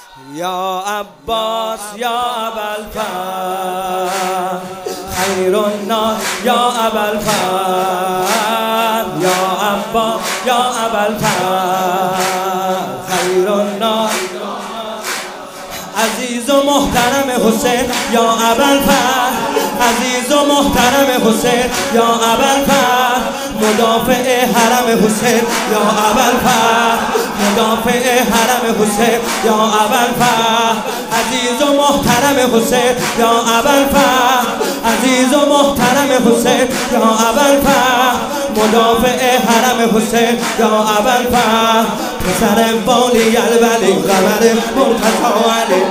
یا عباس یا ابوالفضل خیر الناس یا ابوالفضل یا عباس یا ابوالفضل خیر الناس عزیز و محترم حسین یا ابوالفضل عزیز و محترم حسین یا ابوالفضل مدافع حرم حسین یا ابوالفضل مدافع حرم حسین یا ابوالفضل عزیز و محترم حسین یا ابوالفضل عزیز و محترم حسین یا ابوالفضل مدافع حرم حسین یا ابوالفضل پسر والی الولی قمر مرتضی علی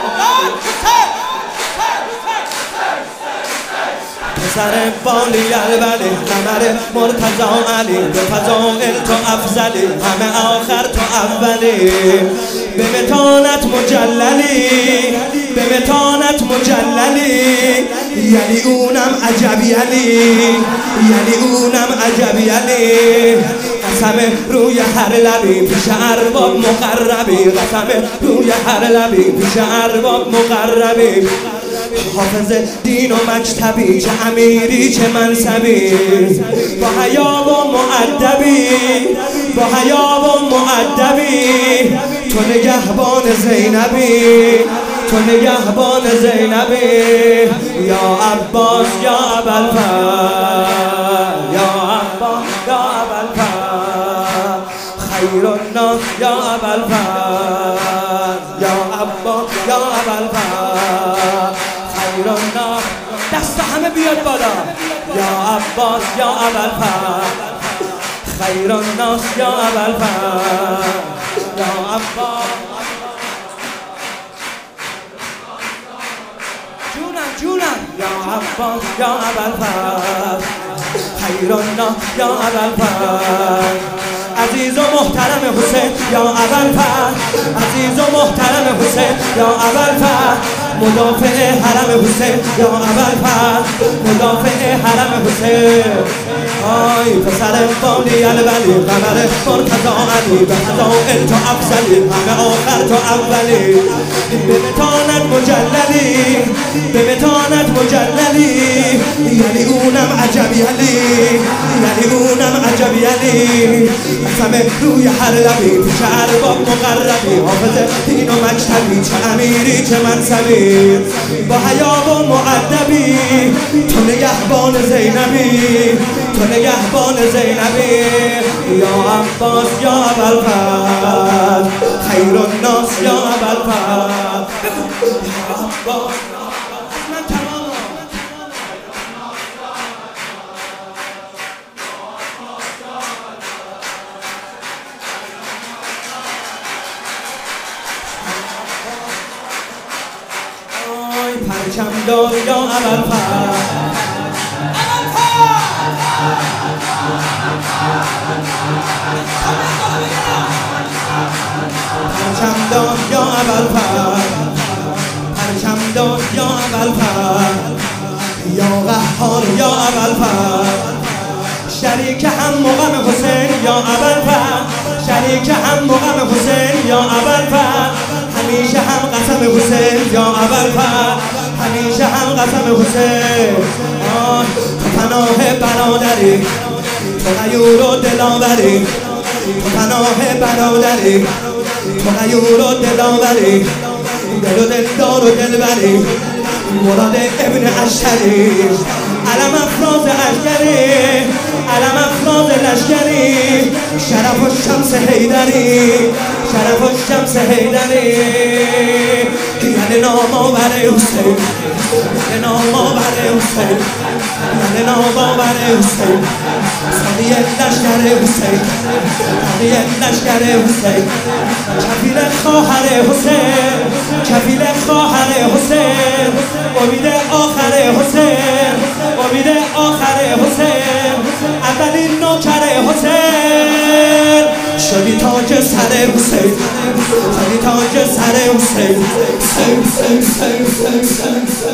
پسر والی الولی قمر مرتضی علی به فضائل تو افضلی همه آخر تو اولی به متانت مجللی به متانت مجللی یعنی اونم عجبی علی یعنی اونم عجبی علی قسم روی هر لبی پیش ارباب مقربی قسم روی هر لبی پیش ارباب مقربی حافظ دین و مکتبی چه امیری چه منصبی با حیا و مؤدبی با حیا و مؤدبی تو نگهبان زینبی تو نگهبان زینبی یا عباس یا ابوالفضل یا عباس یا ابوالفضل خیر الناس یا ابوالفضل یا عباس یا ابوالفضل خیر الناس دست همه بیاد بالا یا عباس یا ابوالفضل خیر الناس یا ابوالفضل یا عباس جونم یا عباس یا ابوالفضل خیر الناس یا ابوالفضل عزیز و محترم حسین یا ابوالفضل عزیز و محترم حسین یا ابوالفضل مدافع حرم حسین یا ابوالفضل مدافع حرم حسین آی پسر والی الولی قمر مرتضی علی به فضائل تو افضلی همه آخر تو اولی به متانت مجللی به متانت مجللی یعنی اونم عجبی علی یعنی اونم عجبی علی قسم روی هر لبی پیش ارباب مقربی حافظ دین و مکتبی چه امیری چه منصبی با حیا و مؤدبی تو نگهبان زینبی تو نگهبان زینبی یا عباس یا ابوالفضل خیر الناس یا ابوالفضل یا عباس پرچم دار یا ابوالفضل پرچم دار یا ابوالفضل پرچم دار یا ابوالفضل یا قهار یا ابوالفضل شریک هم مقام حسین یا ابوالفضل شریک هم مقام حسین یا ابوالفضل همیشه هم قسم حسین یا ابوالفضل همیشه هم قسم حسین تو پناه برادری تو غیور و دلاوری تو پناه برادری تو غیور و دلاوری دل و دلدار و دلبری مراد ابن اشتری علم افراز اشکری علم افراز لشکری شرف و شمس حیدری شرف و شمس حیدری یعنی نام آور حسین یعنی نام آور حسین یعنی نام آور حسین سادی لشکر حسین سادی لشکر حسین کفیل خواهر حسین کفیل خواهر حسین امید آخر حسین امید آخر حسین اولین نوکر حسین شدی تاج سر حسین شدی تاج سر حسین